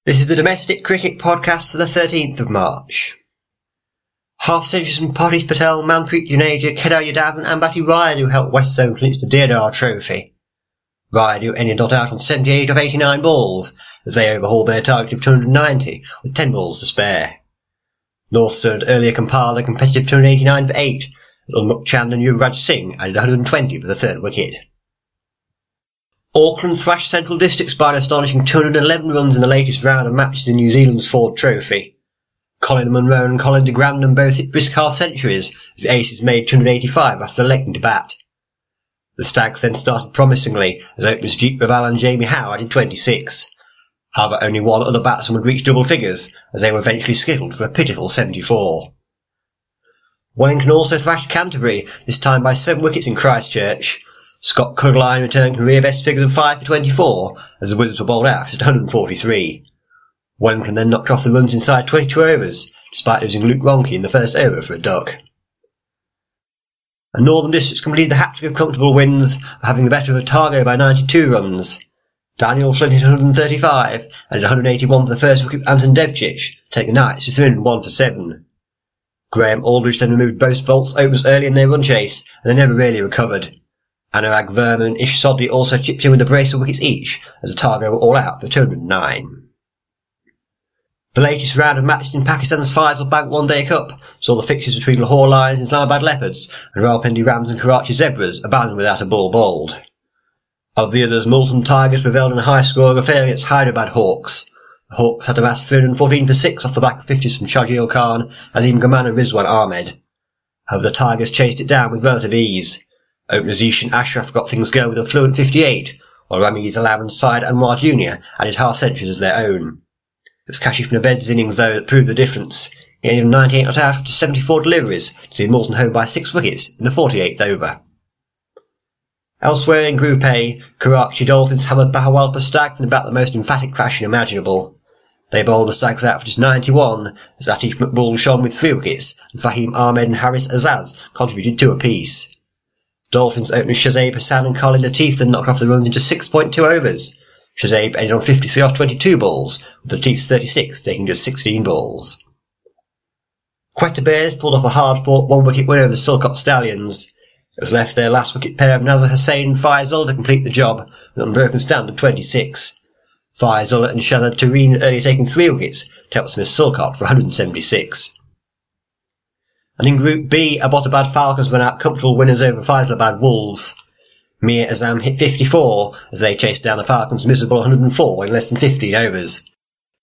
This is the Domestic Cricket Podcast for the 13th of March. Half-centuries from Paris Patel, Manpreet Juneja, Kedar Yadav and Ambati Rayudu helped West Zone clinch the Deodar Trophy. Rayudu ended not out on 78 of 89 balls, as they overhauled their target of 290, with 10 balls to spare. North Zone had earlier compiled a competitive 289 for 8, as Unmukt Chand and Yuvraj Singh added 120 for the third wicket. Auckland thrashed Central Districts by an astonishing 211 runs in the latest round of matches in New Zealand's Ford Trophy. Colin Munro and Colin de Grandin both hit brisk half-centuries as the Aces made 285 after electing to bat. The Stags then started promisingly as openers Jeet Raval and Jamie Howe added 26. However, only one other batsman would reach double figures as they were eventually skittled for a pitiful 74. Wellington also thrashed Canterbury, this time by 7 wickets in Christchurch. Scott Cugline returned career best figures of 5 for 24 as the Wizards were bowled out at 143. Wellington then knocked off the runs inside 22 overs, despite losing Luke Ronke in the first over for a duck. And Northern Districts completed the hat-trick of comfortable wins, having the better of Otago by 92 runs. Daniel Flynn hit 135 and hit 181 for the first wicket of Anton Devcic, to take the Knights to 301 for 7. Graham Aldridge then removed both Volts overs early in their run chase, and they never really recovered. Anurag Verma and Ish Sodhi also chipped in with a brace of wickets each, as Otago were all out for 209. The latest round of matches in Pakistan's Faisal Bank One Day Cup saw the fixtures between Lahore Lions and Islamabad Leopards and Rawalpindi Rams and Karachi Zebras abandoned without a ball bowled. Of the others, Multan Tigers prevailed in a high-scoring affair against Hyderabad Hawks. The Hawks had amassed 314 for 6 off the back of 50s from Shajil Khan, Azim Gaman and Rizwan Ahmed. However, the Tigers chased it down with relative ease. Opener Zishan Ashraf got things going with a fluent 58, while Ramiz Alam and Syed Anwar Jr. added half-centuries as their own. It was Kashif Naved's innings, though, that proved the difference. He ended on 98 not out after 74 deliveries to see Multan home by 6 wickets in the 48th over. Elsewhere in Group A, Karachi Dolphins hammered Bahawalpur Stags in about the most emphatic fashion imaginable. They bowled the Stags out for just 91, as Atif Maqbool shone with 3 wickets, and Fahim Ahmed and Haris Azaz contributed 2 apiece. Dolphins openers Shazaib Hassan and Khalid Latif then knocked off the runs into 6.2 overs. Shazaib ended on 53 off 22 balls, with Latif's 36 taking just 16 balls. Quetta Bears pulled off a hard-fought 1-wicket win over the Silcott Stallions. It was left their last wicket pair of Nazar Hussain and Faizul to complete the job, with an unbroken stand of 26. Faizul and Shazad Tareen had earlier taken 3 wickets to help Smith Silcott for 176. And in Group B, Abbottabad Falcons ran out comfortable winners over Faisalabad Wolves. Mir Azam hit 54 as they chased down the Falcons' miserable 104 in less than 15 overs.